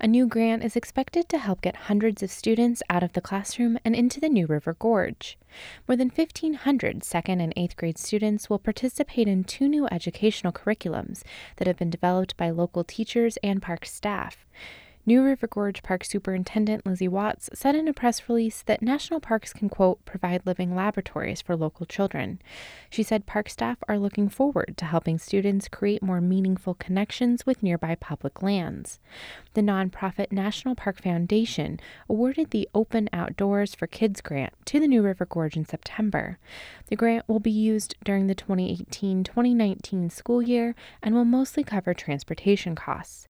A new grant is expected to help get hundreds of students out of the classroom and into the New River Gorge. More than 1,500 second and eighth grade students will participate in two new educational curriculums that have been developed by local teachers and park staff. New River Gorge Park Superintendent Lizzie Watts said in a press release that national parks can, quote, provide living laboratories for local children. She said park staff are looking forward to helping students create more meaningful connections with nearby public lands. The nonprofit National Park Foundation awarded the Open Outdoors for Kids grant to the New River Gorge in September. The grant will be used during the 2018-2019 school year and will mostly cover transportation costs.